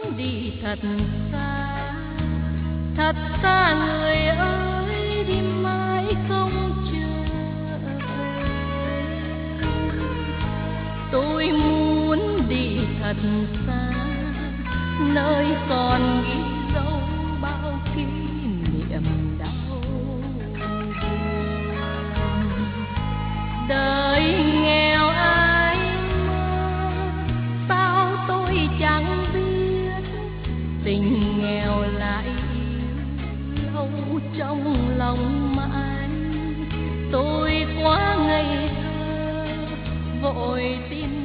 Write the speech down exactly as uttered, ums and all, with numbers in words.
đi thật xa, thật xa người ơi, đi mãi không trở. Tôi muốn đi thật xa, nơi còn ghi dấu bao kỷ niệm đau buồn. Đời nghèo ai mơ, sao tôi chẳng biết, tình nghèo lại lâu trong lòng mãi. Tôi quá ngây thơ vội tin